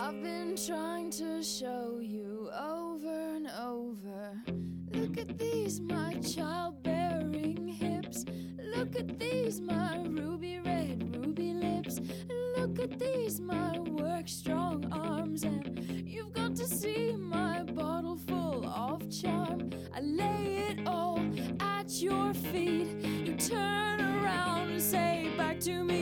I've been trying to show you over and over. Look at these, my childbearing hips. Look at these, my ruby red, ruby lips. Look at these, my work strong arms. And you've got to see my bottle full of charm. I lay it all at your feet. You turn around and say back to me,